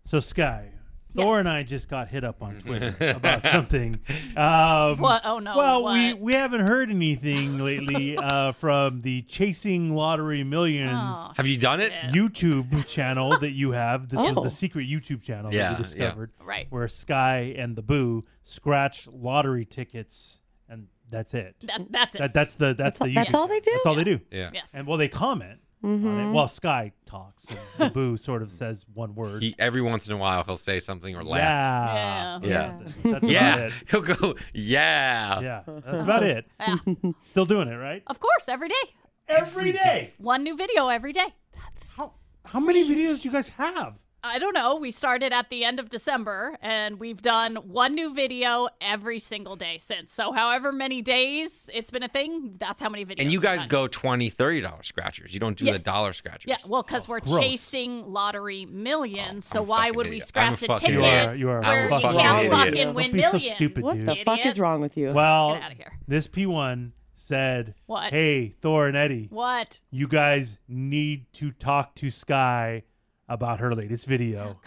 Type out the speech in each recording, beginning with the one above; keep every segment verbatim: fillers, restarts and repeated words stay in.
So, Sky, Yes. Thor and I just got hit up on Twitter about something. Um, What? Oh, no. Well, what? we we haven't heard anything lately uh, from the Chasing Lottery Millions Oh, Have you done it? shit. YouTube channel that you have. This was Oh. the secret YouTube channel Yeah, that we discovered, Right. where Sky and the Boo scratch lottery tickets, and that's it. That, that's it. That that's the that's, That's the all- YouTube that's all they channel. do? That's all they do. Yeah. yes. And well, they comment on it. Well, Sky talks, and the Boo sort of says one word. He, every once in a while, he'll say something or laugh. Yeah. Yeah. Yeah. That's, that's Yeah. about it. He'll go, yeah. Yeah, that's about it. Yeah. Still doing it, right? Of course, every day. Every day. One new video every day. How, how many videos do you guys have? I don't know. We started at the end of December, and we've done one new video every single day since. So however many days it's been a thing, that's how many videos And you we've guys done. go twenty dollars, thirty dollars scratchers. You don't do Yes. the dollar scratchers. Yeah, well, because we're gross. chasing lottery millions, so I'm a why fucking would we idiot. scratch I'm a a fucking ticket You are. You are. I'm a where we fucking can't idiot. fucking Don't win be so millions? stupid, What dude. the fuck Idiot. is wrong with you? Well, Get outta here. this P one said, What? "Hey, Thor and Eddie, What? you guys need to talk to Sky about her latest video."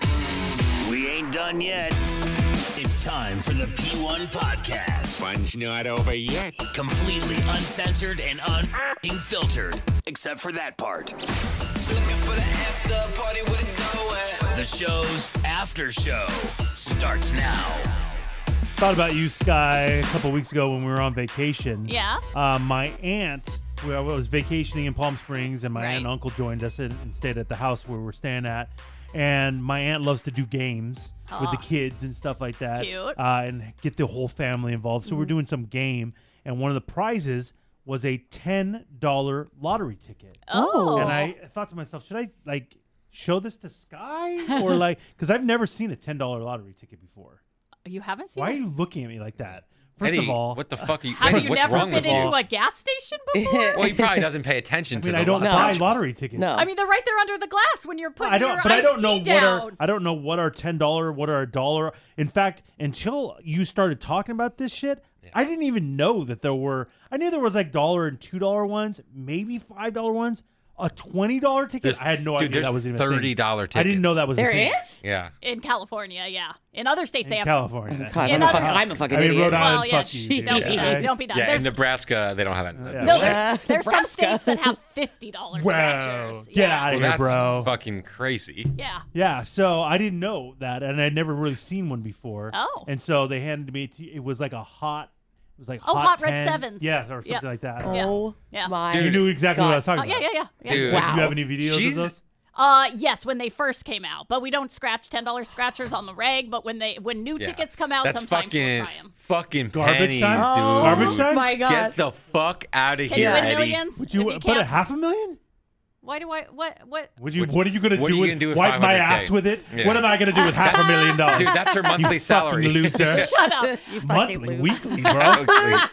We ain't done yet. It's time for the P one podcast. Fun's not over yet. Completely uncensored and unfiltered, except for that part. Looking for the after party with it going. The show's after show starts now. Thought about you, Sky, a couple weeks ago when we were on vacation. Yeah? Uh, my aunt, well, I was vacationing in Palm Springs, and my Right. aunt and uncle joined us and, and stayed at the house where we're staying at. And my aunt loves to do games with the Aw. kids and stuff like that. Cute. Uh, and get the whole family involved. So we're doing some game, and one of the prizes was a ten dollar lottery ticket. Oh. And I thought to myself, should I like show this to Sky or like because I've never seen a ten dollar lottery ticket before. You haven't seen Why are it? you looking at me like that? First Eddie, of all, what the fuck are you, Have Eddie, you what's never wrong been with you? into a gas station before? Well, he probably doesn't pay attention I to mean, the I don't lottery buy scratchers. lottery tickets. No. I mean, they're right there under the glass when you're putting I don't, your but I iced don't know tea what are down. I don't know what are ten dollar, what are a dollar. In fact, until you started talking about this shit, I didn't even know that there were. I knew there was like dollar and two dollar ones, maybe five dollar ones. A twenty dollar ticket. There's- I had no dude, idea that there's was even thirty a dollar thing. I didn't know tickets. that was There a thing. is? Yeah. In California, yeah. In other states, they In have. California. God, In I'm, a other- fucking, I'm a fucking I mean, idiot. Rhode Island, Well, yeah, fuck you. shh, dude. don't be Okay? done. Don't be done. Yeah, There's, in Nebraska, they don't have it. Yeah. no, Yeah. there's, there's some Nebraska. states that have fifty dollar Wow. scratchers. Get Yeah. out Well, of here, that's bro. fucking crazy. Yeah. Yeah, so I didn't know that, and I'd never really seen one before. Oh. And so they handed me. T- it was like a hot. It was like Oh, hot, Hot Red ten. Sevens. Yeah, or something Yep. like that. Yeah. Oh Yeah. my Dude. You knew exactly what I God. was talking Oh, yeah, about. yeah, yeah. yeah. Dude. Like, Wow. do you have any videos She's- of those? Uh, yes, when they first came out, but we don't scratch ten dollar scratchers on the reg. But when they when new Yeah. tickets come out, That's sometimes fucking, we'll try them. fucking Garbage pennies, time? dude. Oh Garbage time? my God. Get the fuck out of Can here, you win Eddie. millions? Would you, if you put a can't, half a million? why do I what what? Would you? Would- What are you gonna what do? are you with, gonna do with wipe my five hundred K? ass with it? Yeah. What am I gonna do with half a million dollars? Dude, that's her monthly you salary. fucking loser. Shut up. You fucking Monthly, loser. weekly, bro.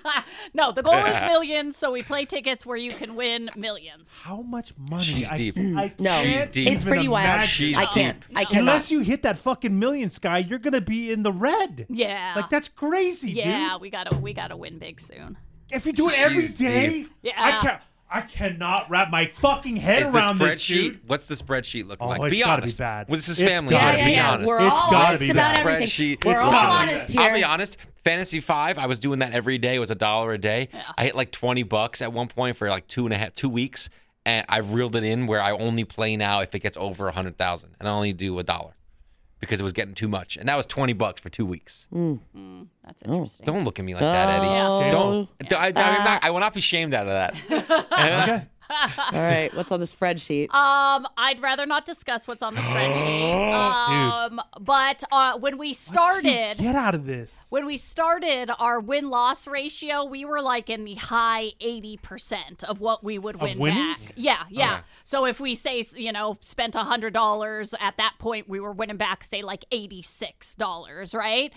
No, the goal is millions, so we play tickets where you can win millions. How much money? She's I, deep. I No. can't She's deep. It's even pretty wild. imagine. She's I can't. deep. I cannot. Unless you hit that fucking million, Sky, you're gonna be in the red. Yeah. Like that's crazy, yeah, dude. we gotta we gotta win big soon. If you do it every She's day, deep. Yeah. I can't. I cannot wrap my fucking head Is the around this, spreadsheet? dude. What's the spreadsheet look Oh, like? it's Be gotta be honest. bad. Well, this is It's family. gotta here, Yeah, Be yeah, yeah. honest. We're It's all gotta honest be about that. everything. Spreadsheet. We're It's all gotta be honest that. here. I'll be honest. Fantasy Five, I was doing that every day. It was a dollar a day. Yeah. I hit like twenty bucks at one point for like two and a half, two weeks, and I've reeled it in where I only play now if it gets over a hundred thousand, and I only do a dollar because it was getting too much, and that was twenty bucks for two weeks. That's interesting. Don't look at me like that, Eddie. Oh. Don't. I, I, I'm not- I will not be shamed out of that. Okay. All right, what's on the spreadsheet? Um, I'd rather not discuss what's on the spreadsheet. Um, but uh, when we started, Get out of this. when we started our win loss ratio, we were like in the high eighty percent of what we would win winnings? back. Yeah, yeah. Okay. So if we say, you know, spent one hundred dollars at that point, we were winning back, say, like eighty-six dollars, right?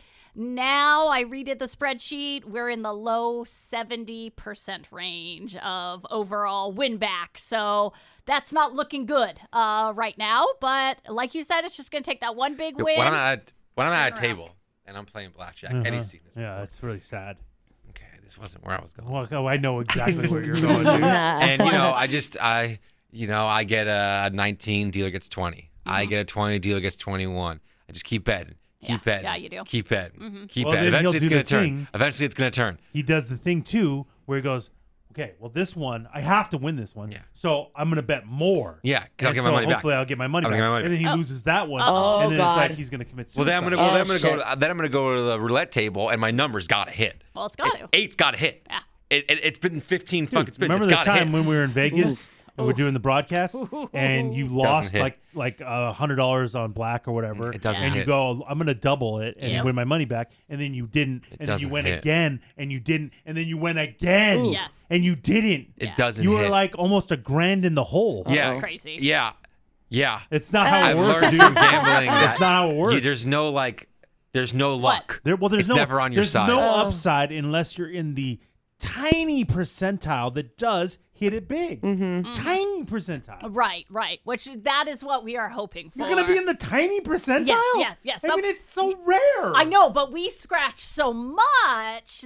Now I redid the spreadsheet. We're in the low seventy percent range of overall win back. So that's not looking good uh, right now. But like you said, it's just going to take that one big win. When I'm at when I'm at a Turn around. table and I'm playing blackjack, Uh-huh. Eddie's seen this Yeah, before. it's really sad. Okay, this wasn't where I was going. Well, oh, I know exactly where you're going, dude. And you know, I just I you know I get a nineteen, dealer gets twenty. I get a twenty, dealer gets twenty-one. I just keep betting. Keep Yeah. betting. Yeah, you do. Keep betting. Keep Well, betting. then he'll Eventually, it's do going the to turn. thing. Eventually, it's going to turn. He does the thing too, where he goes, "Okay, well, this one I have to win this one, Yeah. so I'm gonna bet more. Yeah, 'cause I'll And get my so money back. hopefully I'll get my money I'll back. get my money and then he back. loses that one, Oh, and then God. it's like he's gonna commit Well, suicide. then I'm gonna Oh, go. then I'm gonna go. shit. To, then I'm gonna go to the roulette table, and my numbers got to hit. Well, it's got to. Eight's got to hit. Yeah. It, it, it's been fifteen Dude, fucking spins. remember It's the got to time hit. when we were in Vegas and we're doing the broadcast, and you lost hit. like like a hundred dollars on black or whatever, It doesn't and you hit. go, "I'm gonna double it and Yep. win my money back," and then you didn't, and then you doesn't went hit. again, and you didn't, and then you went again, Yes. and you didn't. It Yeah. doesn't. You hit. were like almost a grand in the hole. yeah, That's crazy. Yeah, yeah. It's not how it I've works, learned dude. from gambling that That's not how it works. you- there's no like, there's no What? luck. There, well, there's it's no never on your there's side. no Oh. upside unless you're in the tiny percentile that does hit it big. Mm-hmm. Tiny percentile. Right, right. Which that is what we are hoping for. You're gonna be in the tiny percentile. Yes, yes, yes. I Some- mean, it's so rare. I know, but we scratch so much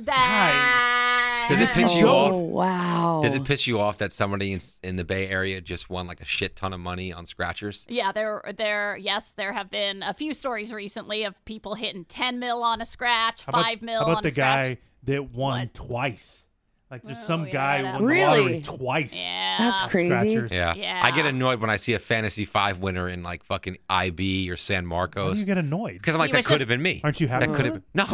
that Does it piss you Oh, off? wow. Does it piss you off that somebody in, in the Bay Area just won like a shit ton of money on scratchers? Yeah, there, there. Yes, there have been a few stories recently of people hitting ten mil on a scratch, How about, five mil how about on the a scratch. guy that won What? twice? Like there's Oh, some yeah, guy who that's- won the Really? lottery twice. Yeah, That's crazy. Scratchers. Yeah. Yeah. I get annoyed when I see a Fantasy Five winner in like fucking I B or San Why do Marcos. you get annoyed? Because I'm like, He that was could just- have been me. Aren't you happy? That could have been. No.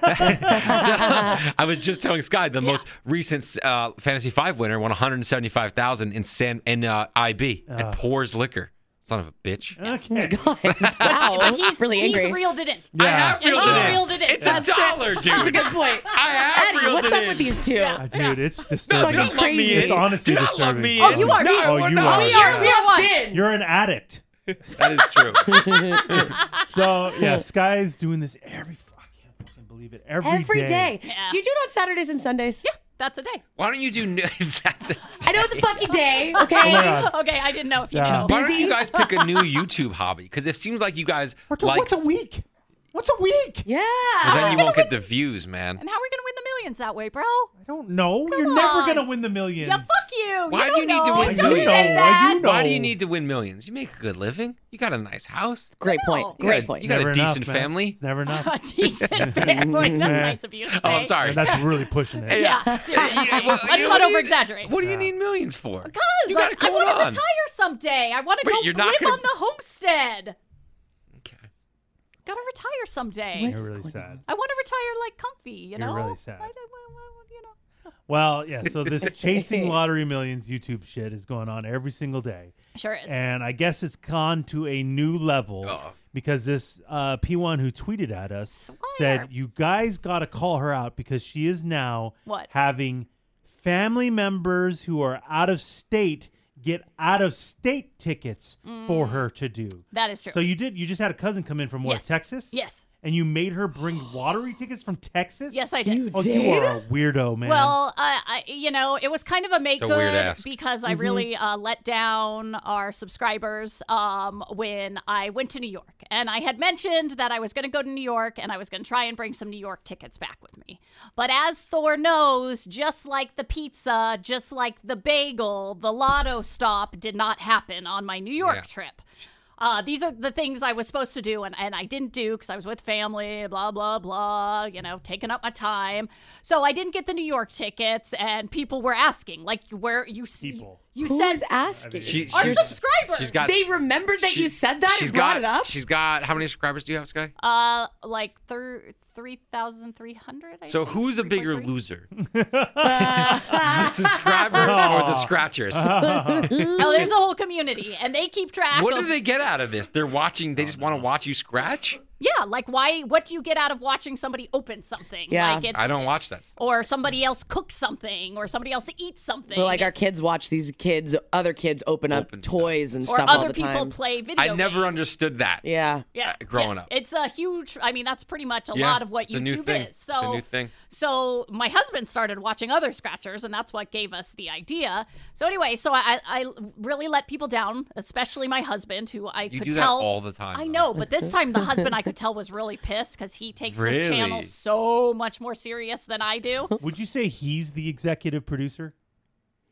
So, I was just telling Sky the most recent uh, Fantasy Five winner won one hundred seventy-five thousand in San in uh, I B Uh. at Pours Liquor. Son of a bitch. Okay. Wow. But he's really angry. He's reeled it in. I have And reeled he's it in. reeled it in. It's That's a dollar, dude. That's a good point. I have Eddie, reeled what's it up in. with these two? Uh, dude, it's No, disturbing. don't let me crazy. in. It's honestly Do not let disturbing. me Oh, in. you are. No, Oh, we're you not. are. We are. We are one. in. You're an addict. That is true. So yeah, Sky's doing this every. I can't fucking believe it. Every, Every day. Yeah. Do you do it on Saturdays and Sundays? Yeah, that's a day. Why don't you do? New- That's. A, I know it's a fucking day, okay? Oh my God. Okay, I didn't know if you Yeah. knew. Why don't you guys pick a new YouTube hobby? Because it seems like you guys What's, like. what's a week? What's a week? Yeah. Well, then you won't get the views, man. And how are we gonna win the millions that way, bro? I don't know. You're never on. gonna win the millions. Yeah, fuck you. Why you do you don't need to know. win I do Don't millions? know. say I that. do know. Why do you need to win millions? You make a good living. You got a nice house. Great point. No. You Great got, point. You got Never a enough, decent man. family. It's never enough. A decent family. That's nice of you to say. Oh, I'm sorry. And that's really pushing it. Yeah, seriously. Yeah, well, Let's you- not what do you- over exaggerate. What do you Yeah. need millions for? Because you got I, it I going want to on. retire someday. I want to Wait, go you're not live gonna- on the homestead. Okay. Gotta retire someday. You're really sad. I want to retire like comfy, you You're know? really sad. I, I- I- I- you know. Well, yeah. So this chasing lottery millions YouTube shit is going on every single day, Sure is. and I guess it's gone to a new level Uh-oh. because this uh, P one who tweeted at us Swear. said, "You guys got to call her out because she is now What? having family members who are out of state get out of state tickets for her to do." That is true. So you did. You just had a cousin come in from what? Yes. Texas. Yes. And you made her bring lottery tickets from Texas. Yes, I did. You Oh, did? you are a weirdo, man. Well, I, I, you know, it was kind of a make a weird good ask. because I really uh, let down our subscribers um, when I went to New York. And I had mentioned that I was going to go to New York and I was going to try and bring some New York tickets back with me. But as Thor knows, just like the pizza, just like the bagel, the lotto stop did not happen on my New York Yeah. trip. Uh, these are the things I was supposed to do, and, and I didn't do because I was with family, blah, blah, blah, you know, taking up my time. So I didn't get the New York tickets, and people were asking, like, where you s- People. you Who said is asking? She, our she's, subscribers. she's got. They remembered that she- you said that she's and brought got, it up? She's got. How many subscribers do you have, Sky? uh, like thir- three thousand three hundred. So who's a bigger loser? Uh, the subscribers or the scratchers? Oh, there's a whole community, and they keep track What of. do they get out of this? They're watching. They just want to watch you scratch. Yeah, like why? What do you get out of watching somebody open something? Yeah. like it's, I don't watch that stuff. Or somebody else cook something, or somebody else eat something. But like our kids watch these kids, other kids open up Open toys and or stuff all other the people time. play video. I never games. understood that. Yeah. Yeah, uh, growing yeah. up. It's a huge. I mean, that's pretty much a Yeah, lot of what it's a YouTube new thing. is. So, It's a new thing. So my husband started watching other scratchers, and that's what gave us the idea. So anyway, so I, I really let people down, especially my husband, who I You could do that tell all the time. I though. know, but this time the husband I could tell was really pissed because he takes this channel Really? so much more serious than I do. Would you say he's the executive producer?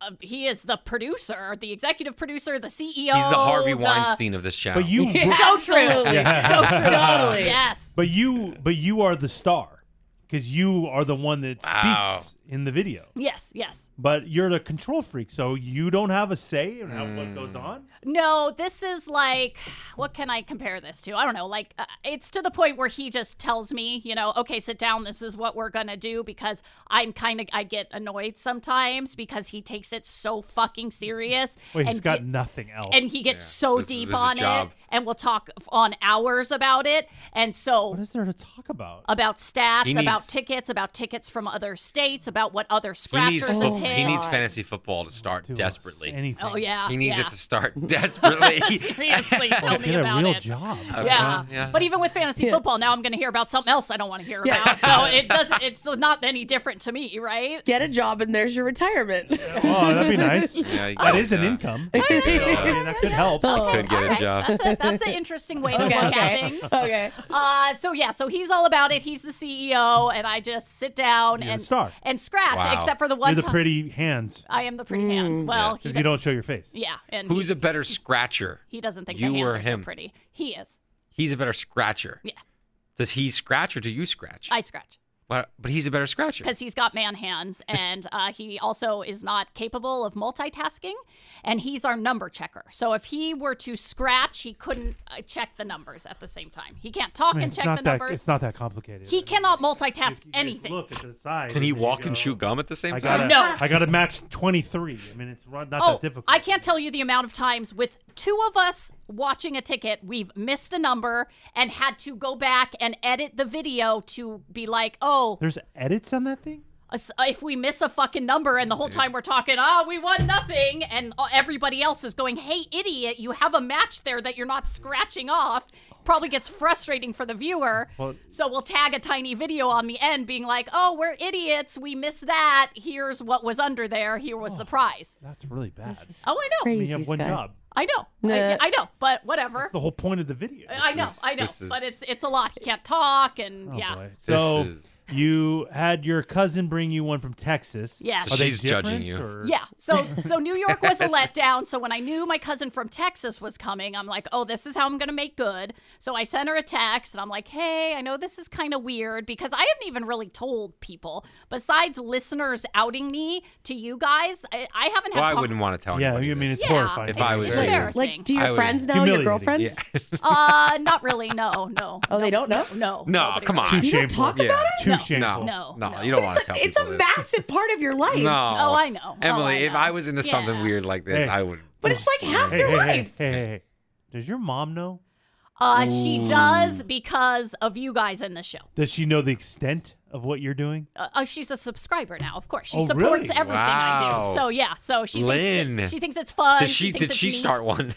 uh, he is the producer, the executive producer, the C E O. He's the Harvey the- Weinstein of this channel. But you, So true. Yeah. So true. Totally. Yes. but you, but you are the star because you are the one that Wow. speaks in the video. Yes. Yes. But you're the control freak, so you don't have a say in how, what goes on. No, this is like, what can I compare this to? I don't know. Like, uh, it's to the point where he just tells me, you know, okay, sit down. This is what we're going to do because I'm kind of, I get annoyed sometimes because he takes it so fucking serious. Wait, he's and got get- nothing else. And he gets Yeah. so This is deep his on job. it. And we'll talk on hours about it. And so. what is there to talk about? About stats, He about needs- tickets, about tickets from other states, about what other he scratchers needs have fo- hit. he needs fantasy football to start Do desperately. anything. Oh yeah, He needs yeah. it to start desperately. Seriously, tell me Get a about real it. job. Yeah. yeah. But even with fantasy football, now I'm going to hear about something else I don't want to hear about. So it doesn't. It's not any different to me, right? Get a job and there's your retirement. Oh, that'd be nice. Yeah, you That got is it, an yeah. income. I mean, that could help. Could get a job. That's a, that's an interesting way to Okay, look okay. at things. Okay. Uh, so yeah, so he's all about it. He's the C E O, and I just sit down You're the and star. and scratch, Wow. except for the one You're the time pretty hands I am the pretty hands. Well, he because you don't show your face. yeah, and Who's he, a better scratcher? he doesn't think you the hands or are him? so pretty. He is. He's a better scratcher. Yeah, Does he scratch or do you scratch? I scratch. But, but he's a better scratcher. Because he's got man hands, and uh, he also is not capable of multitasking, and he's our number checker. So if he were to scratch, he couldn't uh, check the numbers at the same time. He can't talk I mean, and it's check not the that. numbers. It's not that complicated. He cannot multitask You guys anything. Look at the side. Can he and walk you and go, chew gum at the same I time? gotta, No. I got to match twenty-three. I mean, it's not Oh, that difficult. I can't tell you the amount of times with two of us watching a ticket, we've missed a number and had to go back and edit the video to be like, oh, There's edits on that thing. us- if we miss a fucking number and the whole time we're talking, oh, we won nothing, and uh, everybody else is going, hey, idiot, you have a match there that you're not scratching off, probably gets frustrating for the viewer. Well- So we'll tag a tiny video on the end being like, oh, we're idiots. We missed that. Here's what was under there. Here was the prize. That's really bad. Oh, I know. I mean, Crazy, you have one Sky. job. I know. I, Nah. I know. But whatever. That's the whole point of the video. I know. is- I know. this is- But it's it's a lot. He can't talk, and Oh, yeah. boy. This So is- you had your cousin bring you one from Texas. Yeah. Are they She's judging different, you. or- Yeah. So so New York was a letdown. So when I knew my cousin from Texas was coming, I'm like, oh, this is how I'm gonna make good. So I sent her a text and I'm like, hey, I know this is kind of weird because I haven't even really told people besides listeners outing me to you guys. I, I haven't had. Well, I con- wouldn't want to tell Yeah, anybody I mean, this. it's Yeah, horrifying. If I was it's you. embarrassing. Like, do I your would- friends know your Humiliating. girlfriends? Yeah. uh, not really. No, no. Oh, they don't know? No. No, nobody come knows. on. Too You don't shameful. talk Yeah. about it? Too No. shameful. No, No, no, no. you don't want to It's tell a, it's a people this. massive part of your life. No. Oh, I know. Emily, Oh, I if know. I was into something Yeah. weird like this, Hey. I would. But it's like half Hey, your hey, hey, life. hey, hey, hey. Does your mom know? Uh, she does because of you guys in the show. Does she know the extent of what you're doing? Uh, uh, she's a subscriber now, of course. She Oh, supports really? everything I Wow. do. So yeah, so she Lynn. thinks it, she thinks it's fun. Did she? thinks Did it's she neat. start one?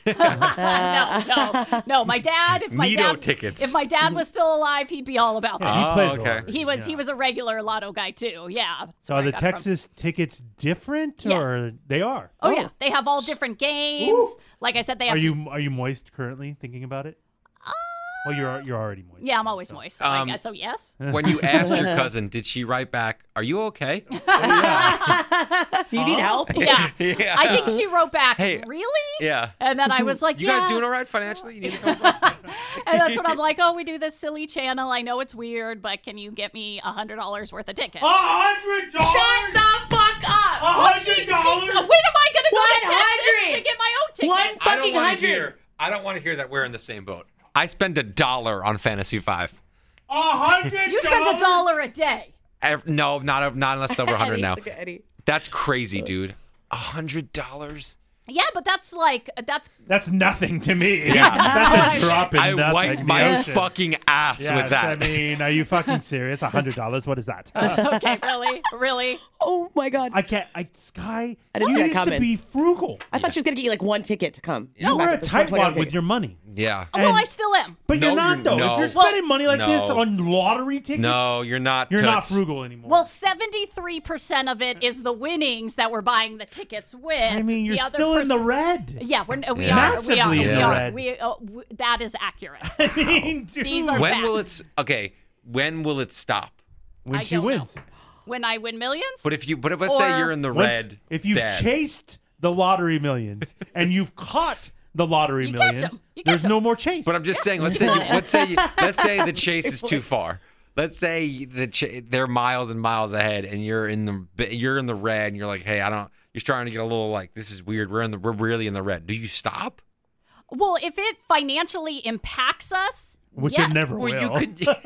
no, no, no. My dad, if my Neato dad, tickets. if my dad was still alive, he'd be all about Yeah, that. he Oh, played the okay. lottery, He was yeah. he was a regular lotto guy too. Yeah. that's So where are I the got it from. Texas tickets different, Yes. or they are? Oh, yeah, they have all different games. Like I said, they have. Are to- you are you moist currently thinking about it? Well, you're you're already moist. Yeah, I'm always so. moist. So, I Um, guess, so yes. When you asked your cousin, did she write back, "Are you okay?" You need help? Yeah. Yeah. I think she wrote back. Hey. Really? Yeah. And then I was like, You yeah. guys doing all right financially? You need to come back? And that's when I'm like, oh, we do this silly channel. I know it's weird, but can you get me a hundred dollars worth of tickets? A hundred dollars. Shut the fuck up! A Well, she, hundred she's, dollars. when am I gonna go to one Texas hundred. to get my own ticket? One I don't fucking want to hundred. hear. I don't want to hear that we're in the same boat. I spend a dollar on Fantasy Five. A hundred. You spent a dollar a day. Ev- No, not not unless it's over a hundred Eddie, now. Look at Eddie. That's crazy, dude. A hundred dollars. Yeah, but that's like that's That's nothing to me. Yeah. That's a drop in I nothing. wipe in my the ocean. fucking ass Yes, with that. I mean, are you fucking serious? A hundred dollars? What is that? okay. Really, really. Oh my god. I can't. I Sky. I didn't you see that used to coming. be frugal. I thought she was gonna get you like one ticket to come. You were a Back with the one twenty tightwad okay. with your money. yeah. Oh, well, And- I still am. But No, you're not you're- though. no. If you're Well- spending money like No. this on lottery tickets, No, you're not. you're not toots. frugal anymore. Well, seventy-three percent of it is the winnings that we're buying the tickets with. I mean, you're The other still in the perc- red. Yeah, we're we Yeah. are Massively we are, in we the are, red. We, uh, w- that is accurate. I mean, dude. These are When facts. will it? s- Okay. When will it stop? when I she don't know. wins. when I win millions. But if you, but if, let's say Or- you're in the Once- red, if you've bad. chased the lottery millions and you've caught the lottery You catch millions, 'em. You catch there's 'em. no more chase. But I'm just saying, let's say, you, let's say, you, let's say the chase is too far. Let's say the ch- they're miles and miles ahead, and you're in the you're in the red, and you're like, hey, I don't. You're starting to get a little like, this is weird. We're in the we're really in the red. Do you stop? Well, if it financially impacts us, Which yes. it never Well, will. you could. No,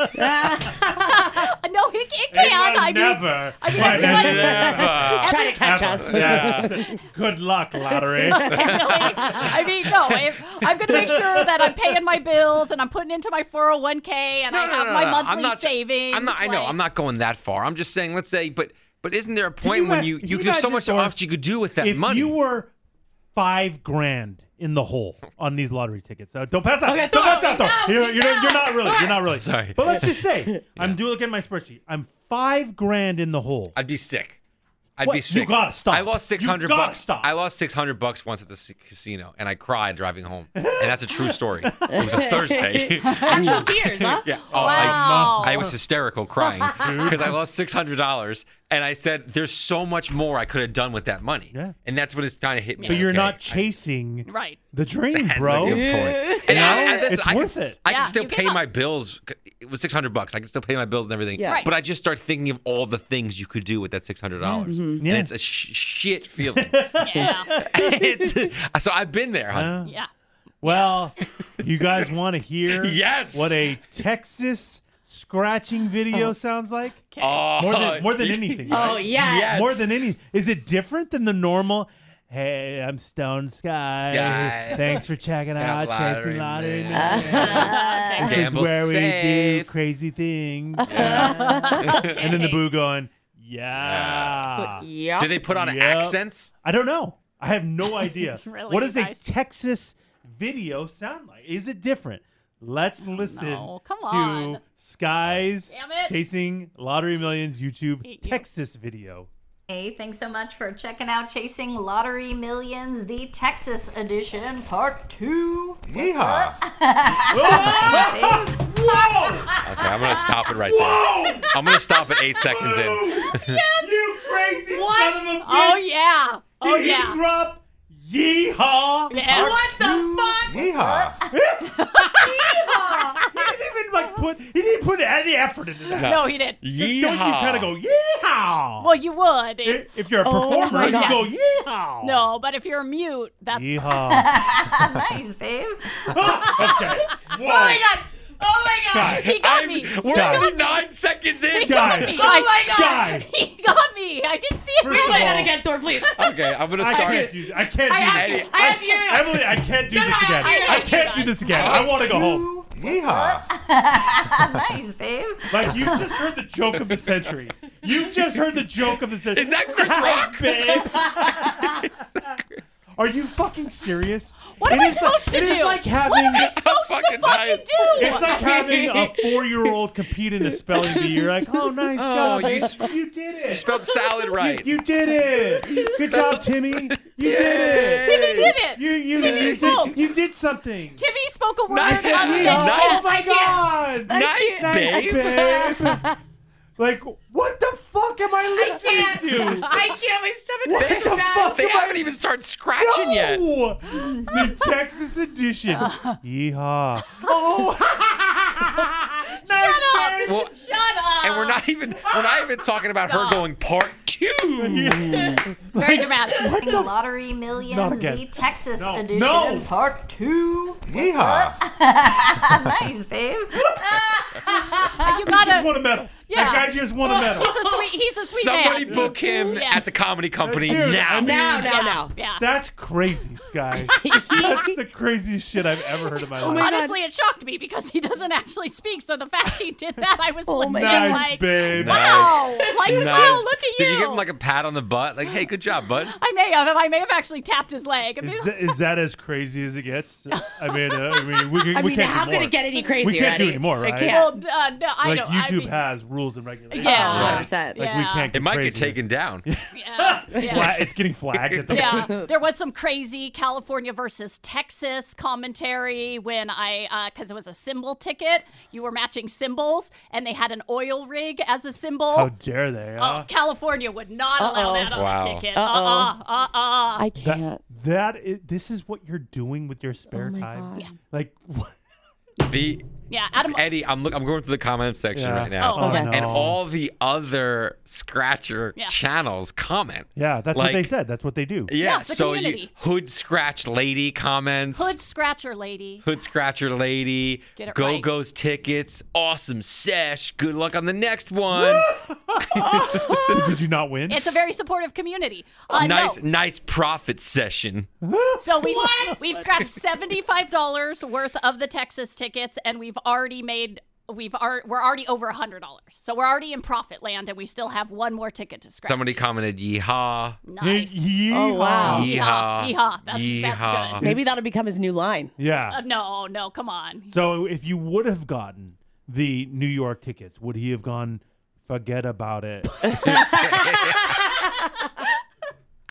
it, it It can. will I mean, never. I mean, Why everybody- Never. Try to catch Ever. us. Yeah. Good luck, lottery. Really? I mean, no. If, I'm going to make sure that I'm paying my bills and I'm putting into my four oh one k and I have my monthly I'm not, savings. I'm not. I know. like- I'm not going that far. I'm just saying. Let's say, but but isn't there a point you when ma- you can you you there's so imagine, much Thor, else you could do with that If money? you were five grand in the hole on these lottery tickets, so don't pass out. Okay, don't Thor, pass out. Thor. no, You're, you're, you're not really. You're not really. Sorry. But let's just say I'm doing looking at my spreadsheet. I'm five grand in the hole. I'd be sick. I'd What? be You sick. gotta stop. I lost six You hundred gotta bucks. stop. I lost six hundred bucks once at the c- casino, and I cried driving home. And that's a true story. It was a Thursday. Actual tears, huh? yeah. Oh, Wow. I, I was hysterical crying because I lost six hundred dollars, and I said, "There's so much more I could have done with that money." Yeah. And that's what it's kind of hit me. But you're Okay, not I- chasing Right. the dream, That's bro. a good point. And You I, know? I, listen, It's I worth can, it. I Yeah, can still you pay can. my bills. It was six hundred bucks. I can still pay my bills and everything. Yeah. Right. But I just start thinking of all the things you could do with that six hundred dollars, Yeah. and it's a sh- shit feeling. Yeah. it's, so I've been there, honey. Uh, Yeah. Well, you guys want to hear Yes. what a Texas scratching video sounds like? Okay. Oh, More than more than anything. Oh, right? yes. Yes. More than any. Is it different than the normal? Hey, I'm Stone Sky. Sky. Thanks for checking out Lottery Chasing Lottery. Man. Man. This is Gamble where we do safe. crazy things. And then the boo going, yeah. Yep. Do they put on Yep. accents? I don't know. I have no idea. Really, what does you a guys? Texas video sound like? Is it different? Let's listen no. Come to on. Sky's Damn it. Chasing Lottery Millions YouTube Hate you. Texas video. Hey, thanks so much for checking out Chasing Lottery Millions, the Texas edition, part two. Yeehaw. Okay, I'm gonna stop it right there. I'm gonna stop at eight seconds in. You crazy What? son of a bitch. Oh yeah. Oh Did yeah. he drop yeehaw? Yeah. What the fuck? Yeehaw. He didn't even like put he didn't put any effort into that. No, he did. Just don't you kind of go yeehaw? Well, you would. If, if, if you're a Oh performer, my you God. go yeehaw. no, but if you're mute, that's Yeehaw. Nice, babe. Okay. Whoa. Oh my god! Oh my god! Sky. he got I'm- me. We're Sky. only nine seconds in. He got Sky. me. Oh my God. Sky. He got me. I didn't see it. First of Play that all, again, Thor, please. Okay, I'm gonna I start. can't do. I can't I do have this. to. I have to hear it. Emily, I can't do No, this no, again. I- I I have to, can't do guys. this again. I want to go home. Yeehaw. Nice, babe. Like you just heard the joke of the century. You just heard the joke of the century. Is that Chris Rock? Babe. Are you fucking serious? What It am I is like- supposed to it do? is like what having. am I supposed to fucking fucking dying. do? It's like having a four-year-old compete in a spelling bee. You're like, oh, nice Oh, job. you babe. s- You did it. You spelled salad right. You, you did it. Good job, Timmy. You did it. Timmy did it. You you, Timmy you, spoke. did, you did something. Timmy spoke a word. Nice. on the Yeah. Nice. Oh my God. Nice, Nice, babe. babe. Like, what the fuck am I I listening can't. to? I can't. My stomach What hurts the so bad. fuck? They haven't even started scratching yet. No! The Texas edition. Yeehaw. Oh. Nice, Shut up. babe. Well, Shut up. and we're not even we're not even talking about her Stop. going part two. Very dramatic. Chasing Lottery Not Millions, again. the Texas No. edition, No. part two. Yeehaw. Nice, babe. You He just gotta. won a medal. Yeah. That guy just won a medal. He's a sweet. He's a sweet Somebody man. book him Yes. at the comedy company Dude, now. I mean- Now, now, Yeah. now. Yeah. That's crazy, Sky. That's the craziest shit I've ever heard in my life. Honestly, it shocked me because he doesn't actually speak. So the fact he did that, I was legit Nice, like, babe. wow, like Nice. wow, look at you. Did you give him like a pat on the butt? Like, hey, good job, bud. I may have. I may have actually tapped his leg. I mean, Is that, is that as crazy as it gets? I mean, uh, I mean, we, can, I we mean, can't how do could more. it get any crazier? We can't do Eddie? any more, It right? can't. well, uh, no, I Like don't. YouTube I mean, has rules and regulations. Yeah. one hundred percent. Like we Yeah. can't. Get It might crazy get taken down. Yeah. yeah. Fla- it's getting flagged. At the Yeah, there was some crazy California versus Texas commentary when I, because it was a symbol ticket. You were matching symbols, and they had an oil rig as a symbol. How dare they? Oh, Huh? California would not allow Uh-oh. that on Wow. a ticket. Uh-oh. Uh-uh, uh-uh. I That, can't. that is, this is what you're doing with your spare Oh my time. God. Yeah. Like what? The Yeah, Adam. Eddie, I'm look. I'm going through the comments section Yeah. right now, Oh, okay. no. and all the other Scratcher Yeah. channels comment. Yeah, that's like, what they said. That's what they do. Yeah, Yeah, the so you, community. Hood Scratch Lady comments. Hood scratcher lady. Hood Scratcher Lady. Get it Go right. Go's tickets. Awesome sesh. Good luck on the next one. Did you not win? It's a very supportive community. Uh, nice, no. nice profit session. So we've we've scratched seventy-five dollars worth of the Texas tickets, and we've already made we've ar- we're already over a hundred dollars. So we're already in profit land, and we still have one more ticket to scratch. Somebody commented, yeehaw. nice. Oh, wow. Yeehaw. Yeehaw. Yeehaw. That's- that's Yeehaw. good. Maybe that'll become his new line. Yeah. Uh, no, no, come on. So if you would have gotten the New York tickets, would he have gone? Forget about it.